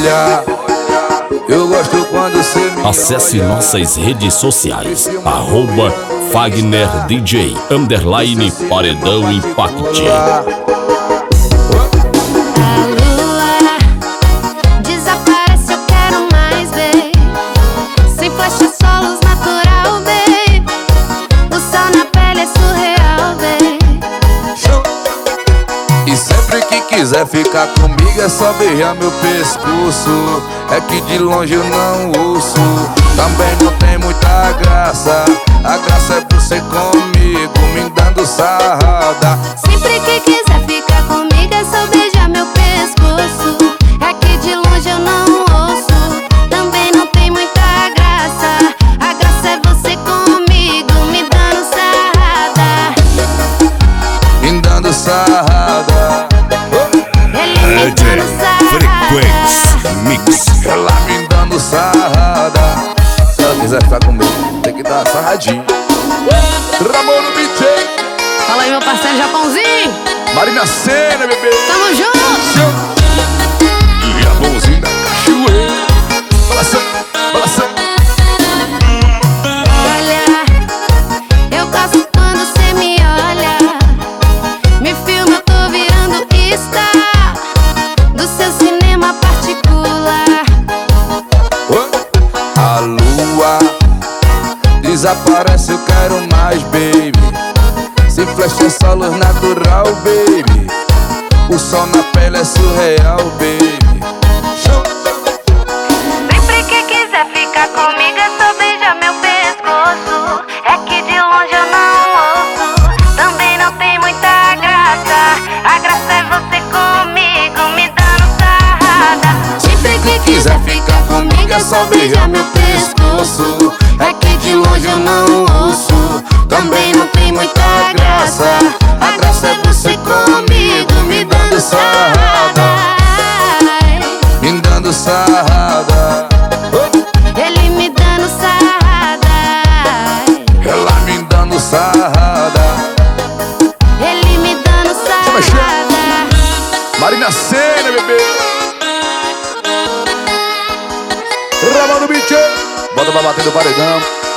Olha, eu gosto quando você me Acesse olha. nossas redes sociais, @FagnerDJ _Paredão Impact. Desaparece, eu quero mais, babe. Sem flecha, só luz natural, babe. O sol na pele é surreal, babe. E sempre que quiser ficar comigo é só beijar meu pescoço. É que de longe eu não ouço. Também não tem muita graça. A graça é você comigo, me dando sarrada. Sempre que quiser ficar comigo é só beijar meu pescoço. É que de longe eu não ouço. Também não tem muita graça. A graça é você comigo, me dando sarrada. Me dando sarrada. Ele me dando sarrada. Mix. Ela me dando sarrada. Se ela quiser ficar comigo, tem que dar sarradinho. Ramon no BJ. Fala aí, meu parceiro Japãozinho. Marina Sena, bebê. Tamo junto. Japãozinho da cachoeira. Balançando, balançando. Olha, eu gosto quando cê me olha. Me filma, eu tô virando star do seu cinema particular. A lua desaparece, eu quero mais, baby. Se flecha é só luz natural, baby. O sol na pele é surreal, baby. Sempre que quiser ficar comigo é só beijar meu pescoço. É que de longe eu não ouço. Também não tem muita graça. A graça é você comigo, me dando sarrada. Sempre que Quiser ficar comigo é só beijar meu pescoço. É que de longe eu não ouço. Também não tem muita graça. A graça é você comigo, me dando sarrada. Me dando sarrada. Ele me dando sarrada. Ela me dando sarrada. Ele me dando sarrada. Marina Sena, bebê. Ramon no BJ. Bota pra bater no paredão.